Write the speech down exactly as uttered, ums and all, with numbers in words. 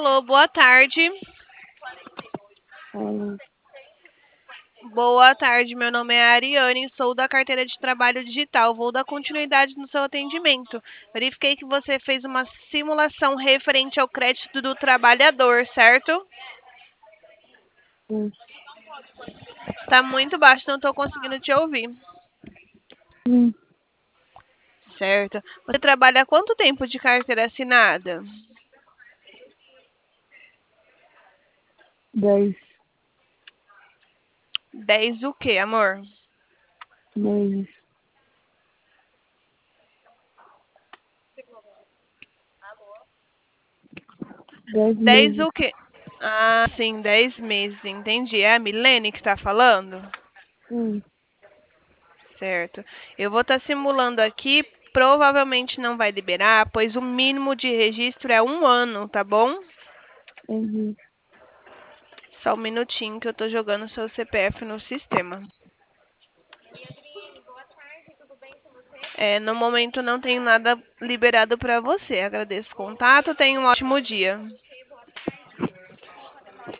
Alô, boa tarde. Fala. Boa tarde, meu nome é Ariane, sou da carteira de trabalho digital. Vou dar continuidade no seu atendimento. Verifiquei que você fez uma simulação referente ao crédito do trabalhador, certo? Hum, Tá muito baixo, não estou conseguindo te ouvir. hum, Certo. Você trabalha há quanto tempo de carteira assinada? dez Dez o quê, amor? meses. Dez Dez meses. o quê? Ah, sim, dez meses, entendi. É a Milene que está falando? Hum, Certo. Eu vou estar simulando aqui, provavelmente não vai liberar, pois o mínimo de registro é um ano, tá bom? entendi. Só um minutinho que eu estou jogando seu C P F no sistema. É, no momento não tenho nada liberado para você. Agradeço o contato, tenha um ótimo dia.